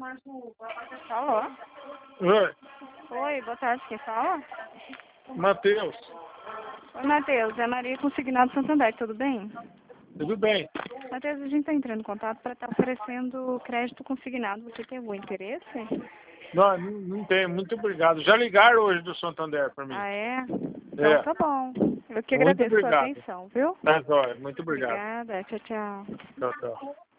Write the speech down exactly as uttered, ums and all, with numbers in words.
Alô? Oi, Oi, boa tarde, quem fala? Matheus. Oi, Matheus, é Maria Consignado Santander, tudo bem? Tudo bem? Matheus, a gente está entrando em contato para estar oferecendo crédito consignado. Você tem algum interesse? Não, não, não tem. Muito obrigado. Já ligaram hoje do Santander para mim. Ah, é? Então É. tá bom. Eu que Muito agradeço a sua obrigado. atenção, viu? Tá jóia. Muito obrigado. Obrigada, tchau, tchau. Tchau, tchau.